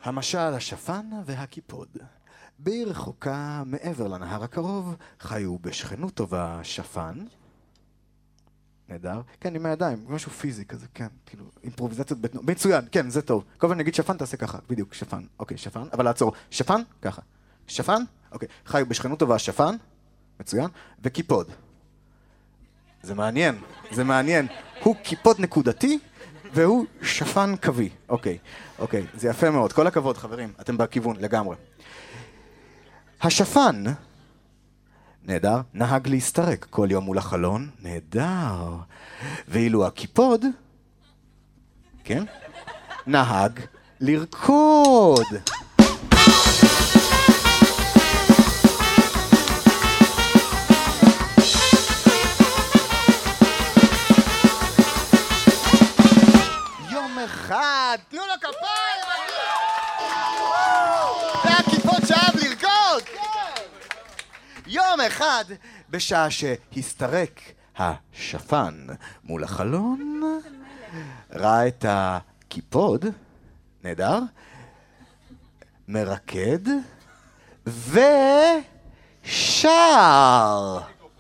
המשל השפן והקיפוד. בעיר רחוקה מעבר לנהר הקרוב חיו בשכנות טובה שפן. נהדר. כן, עם הידיים, משהו פיזי כזה, כן, כאילו, אימפרוביזציות בתנועה. מצוין, כן, זה טוב. כל פעם נגיד שפן, תעשה ככה, בדיוק, שפן. אוקיי, שפן, אבל לעצור. שפן, ככה. שפן, אוקיי. חיו בשכנות טובה שפן, מצוין, וקיפוד. זה מעניין, זה מעניין. הוא קיפוד נקודתי, והוא שפן קווי. אוקיי, אוקיי, זה יפה מאוד. כל הכבוד, חברים, אתם בכיוון, לגמרי. השפן, נהדר, נהג להסתרק כל יום מול החלון, נהדר. ואילו הקיפוד, כן, נהג לרקוד. יום אחד, תנו לו כפיים! והקיפוד שאהב לרקוד! יום אחד, בשעה שהסתרק השפן מול החלון, ראה את הקיפוד, נהדר, מרקד, ושר.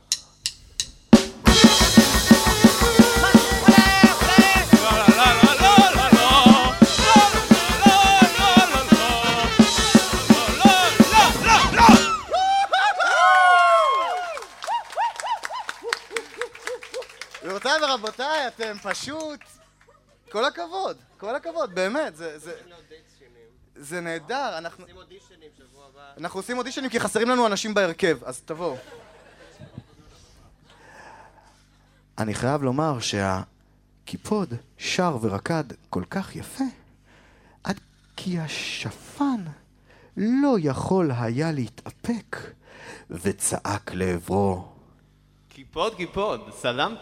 גבירותיי ורבותיי, אתם פשוט... כל הכבוד, באמת, זה נהדר. אנחנו עושים אודישנים שבוע הבא. אנחנו עושים אודישנים כי חסרים לנו אנשים בהרכב, אז תבואו. אני חייב לומר שהקיפוד שר ורקד כל כך יפה, עד כי השפן לא יכול היה להתאפק, וצעק לעברו. קיפוד, סלמת.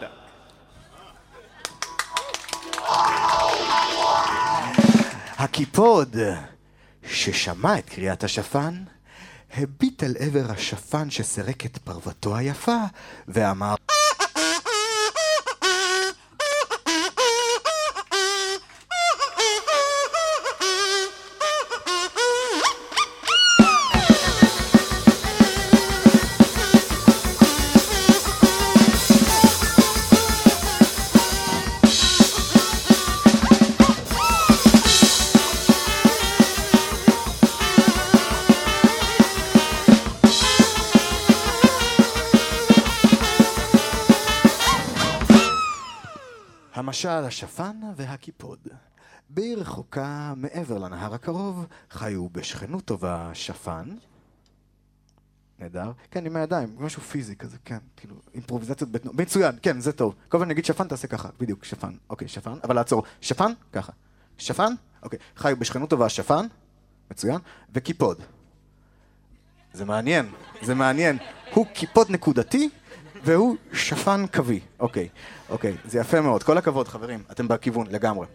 הקיפוד, ששמע את קריאת השפן, הביט על עבר השפן שסרק את פרוותו היפה, ואמר, המשל השפן והקיפוד. בעיר רחוקה מעבר לנהר הקרוב חיו בשכנות טובה שפן. נהדר. כן, עם הידיים, משהו פיזי כזה, כן, כאילו, אימפרוביזציות בתנועה. מצוין, כן, זה טוב. כל פעם נגיד שפן, תעשה ככה, בדיוק, שפן. אוקיי, שפן, אבל לעצור. שפן, ככה. שפן, אוקיי. חיו בשכנות טובה שפן, מצוין, וקיפוד. זה מעניין, זה מעניין. הוא קיפוד נקודתי, והוא שפן קווי. אוקיי, אוקיי, זה יפה מאוד. כל הכבוד, חברים, אתם בכיוון, לגמרי.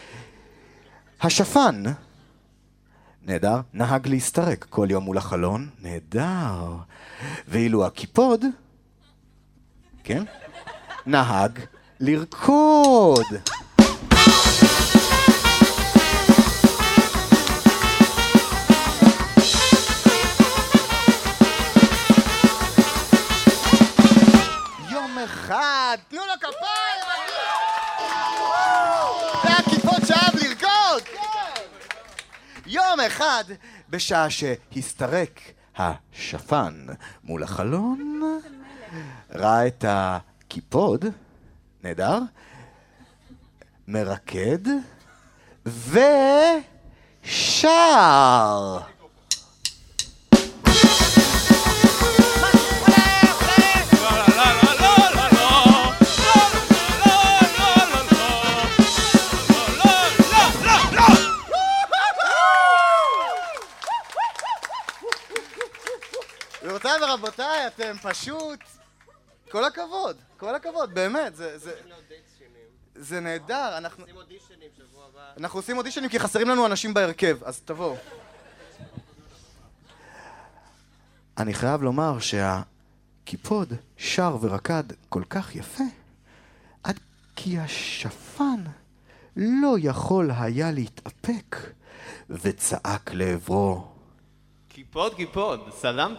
השפן, נהדר, נהג להסתרק כל יום מול החלון, נהדר. ואילו הקיפוד, כן, נהג לרקוד. אחד, תנו לו כפיים! והקיפוד שאהב לרקוד! יום אחד, בשעה שהסתרק השפן מול החלון, ראה את הקיפוד, נהדר, מרקד, ושר. גבירותיי ורבותיי, אתם פשוט... כל הכבוד, באמת, זה נהדר. אנחנו עושים אודישנים שבוע הבא. אנחנו עושים אודישנים כי חסרים לנו אנשים בהרכב, אז תבואו. אני חייב לומר שהקיפוד שר ורקד כל כך יפה, עד כי השפן לא יכול היה להתאפק, וצעק לעברו. קיפוד, קיפוד, סלמת.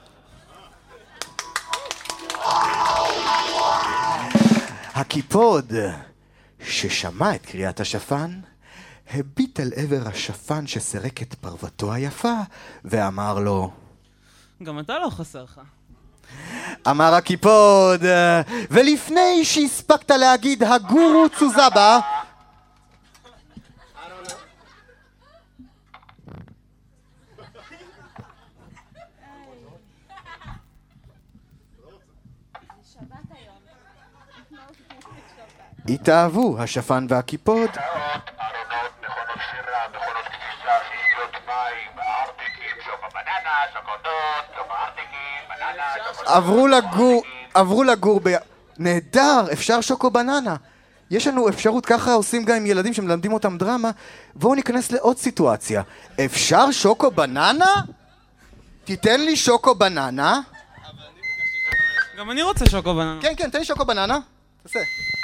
הקיפוד, ששמע את קריאת השפן, הביט אל עבר השפן שסירק את פרוותו היפה, ואמר לו, גם אתה לא חסר לך. אמר הקיפוד, ולפני שהספקת להגיד הגורו צוזבה, התאהבו השפן והקיפוד, ארונות, מכונות שירה, מכונות כביסה, שישיות מים, ארטיקים, שוקו בננה, שוקודות, שוקו ארטיקים, בננה, עברו לגור נהדר, אפשר שוקו בננה. יש לנו אפשרות, ככה עושים גם עם ילדים שמלמדים אותם דרמה. בואו ניכנס לעוד סיטואציה. אפשר שוקו בננה? תיתן לי שוקו בננה. גם אני רוצה שוקו בננה. כן, תן לי שוקו בננה. תעשה.